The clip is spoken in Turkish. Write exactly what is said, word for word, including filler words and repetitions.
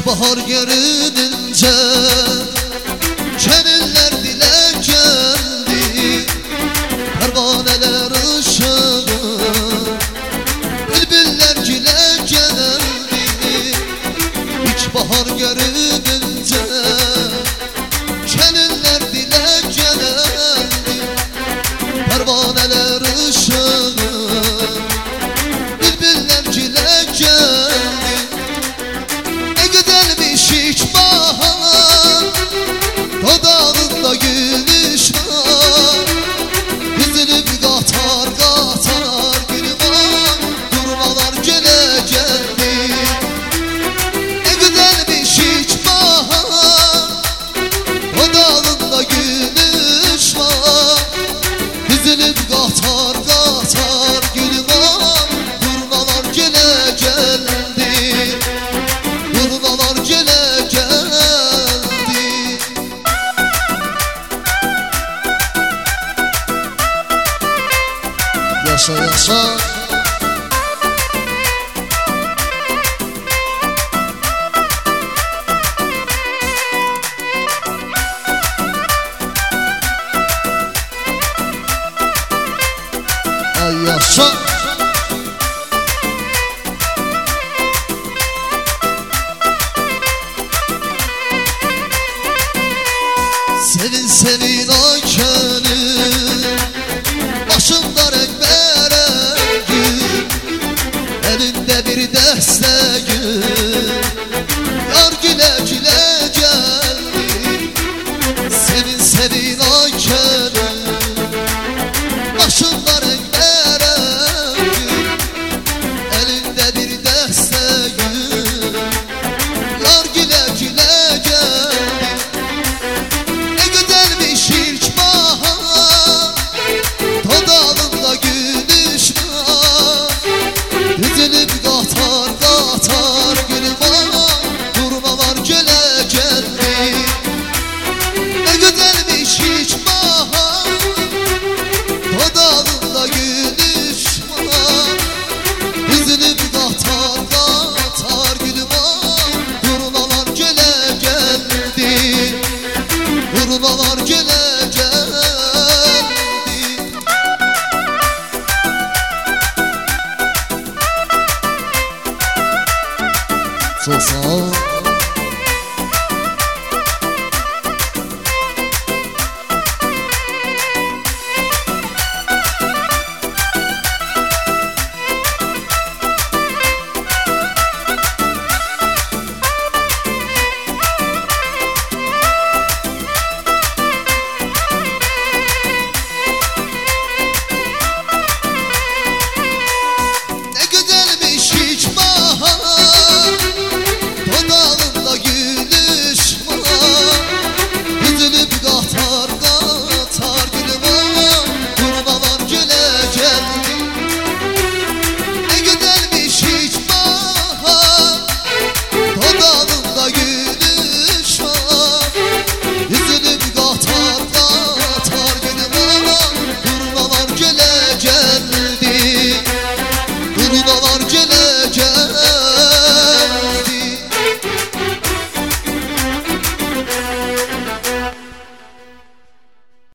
bahar görününce şeniller dile geldi, pervaneler ışığı, bülbüller güle geldi. İlk bahar görününce şeniller dile geldi, pervaneler ışığı, bülbüller güle geldi. Ne güzelmiş ilk bahar, dudağında gülüş var, üzülüp katar katar gülü var, durmalar gele geldi. Ne güzelmiş ilk bahar, dudağında gülüş var, üzülüp katar katar gülü var, durmalar gele geldi, durmalar gele geldi. Yaşa yaşa. Ay yaşa. Sevin sevin ay gönül, başında renk veren gül, elinde bir deste gül, yar güle güle geldi. Sevin sevin ay gönül, başında renk veren gül, elinde bir deste gül, yar güle güle geldi. Ne güzelmiş ilk bahar, dudağında gülüş var, üzülüp katar katar gülü var, durmalar göle geldi. Ne güzelmiş ilk bahar, dudağında gülüş var, üzülüp katar katar gülü var, durmalar göle geldi, durmalar göle geldi. Çok sağ ol.